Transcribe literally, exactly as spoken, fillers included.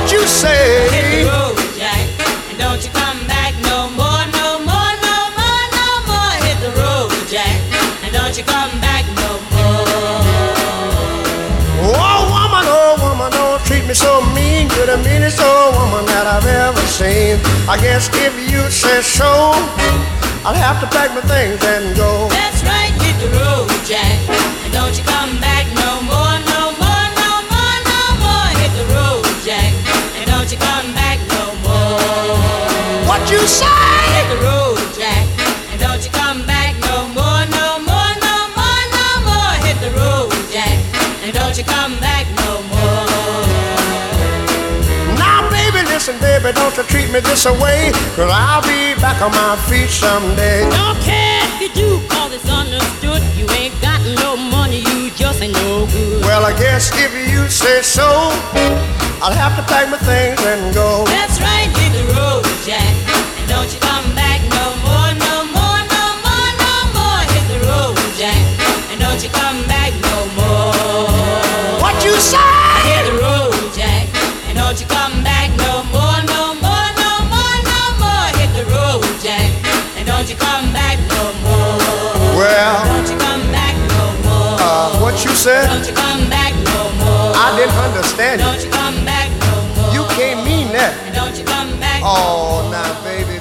What you say? Hit the road, Jack, and don't you come back no more, no more, no more, no more. Hit the road, Jack, and don't you come back no more. Oh woman, oh woman, don't treat me so mean. You're the meanest old woman that I've ever seen. I guess if you say so, I'll have to pack my things and go. That's right, hit the road, Jack, and don't you come back no more, no more, no more, no more. Hit the road, Jack, and don't you come back no more. What you say? Hit the road, Jack, and don't you come back no more, no more, no more, no more. Hit the road, Jack, and don't you come back no more. Now baby, listen baby, don't you treat me this away, 'cause I'll be back on my feet someday. Don't care if you do, cause it's understood. You ain't got no money, you just ain't no good. Well, I guess if you say so, I'll have to pack my things and go. That's right, hit the road, Jack, and don't you come back no more, no more, no more, no more. Hit the road, Jack, and don't you come back no more. What you say? Hit the road, Jack, and don't you come back no more, no more, no more, no more. Hit the road, Jack, and don't you come back no more. Well, Don't you come back no more. uh, what you said? Don't you come back no more. I didn't understand Don't you. you come back no more. You can't mean that. And don't you come back. Oh, now baby.